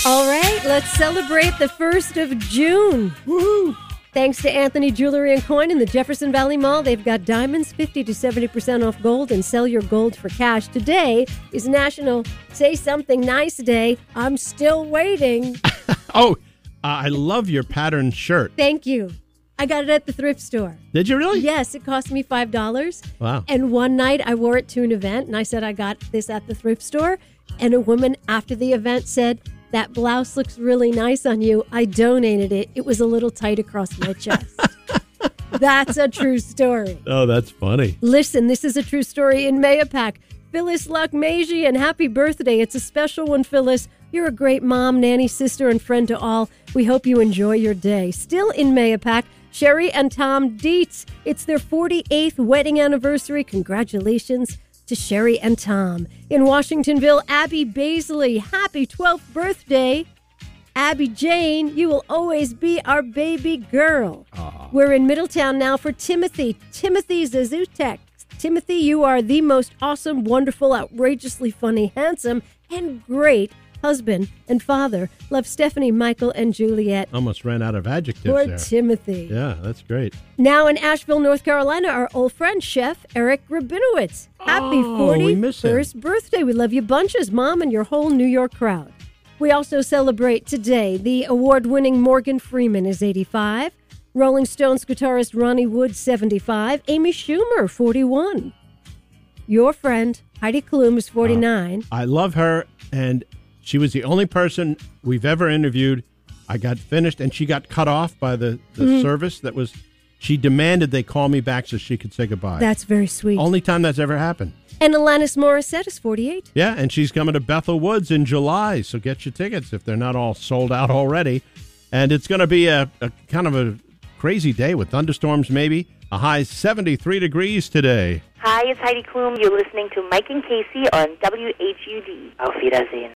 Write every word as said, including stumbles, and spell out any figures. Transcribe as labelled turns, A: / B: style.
A: All right, let's celebrate the first of June. Woohoo! Thanks to Anthony Jewelry and Coin in the Jefferson Valley Mall, they've got diamonds fifty to seventy percent off gold and sell your gold for cash. Today is National Say Something Nice Day. I'm still waiting.
B: oh, uh, I love your patterned shirt.
A: Thank you. I got it at the thrift store.
B: Did you really?
A: Yes, it cost me five dollars.
B: Wow.
A: And one night I wore it to an event, and I said I got this at the thrift store. And a woman after the event said, "That blouse looks really nice on you. I donated it. It was a little tight across my chest." That's a true story.
B: Oh, that's funny.
A: Listen, this is a true story in Mayapack. Phyllis Luckmagie, and happy birthday. It's a special one, Phyllis. You're a great mom, nanny, sister, and friend to all. We hope you enjoy your day. Still in Mayapack, Sherry and Tom Dietz. It's their forty-eighth wedding anniversary. Congratulations to Sherry and Tom. In Washingtonville, Abby Baisley. Happy twelfth birthday. Abby Jane, you will always be our baby girl. Aww. We're in Middletown now for Timothy. Timothy Zazutek. Timothy, you are the most awesome, wonderful, outrageously funny, handsome, and great husband and father. Love Stephanie, Michael, and Juliet.
B: Almost ran out of adjectives
A: Poor
B: there.
A: Timothy.
B: Yeah, that's great.
A: Now in Asheville, North Carolina, our old friend, Chef Eric Rabinowitz. Happy
B: Oh, we miss him.
A: forty-first birthday. We love you bunches, Mom, and your whole New York crowd. We also celebrate today the award-winning Morgan Freeman is eighty-five. Rolling Stones guitarist Ronnie Wood, seventy-five. Amy Schumer, forty-one. Your friend, Heidi Klum, is forty-nine.
B: Uh, I love her, and she was the only person we've ever interviewed. I got finished, and she got cut off by the, the mm-hmm. service that was, she demanded they call me back so she could say goodbye.
A: That's very sweet.
B: Only time that's ever happened.
A: And Alanis Morissette is forty-eight.
B: Yeah, and she's coming to Bethel Woods in July, so get your tickets if they're not all sold out already. And it's going to be a, a kind of a crazy day with thunderstorms maybe. A high seventy-three degrees today.
C: Hi, it's Heidi Klum. You're listening to Mike and Casey on W H U D. Auf Wiedersehen.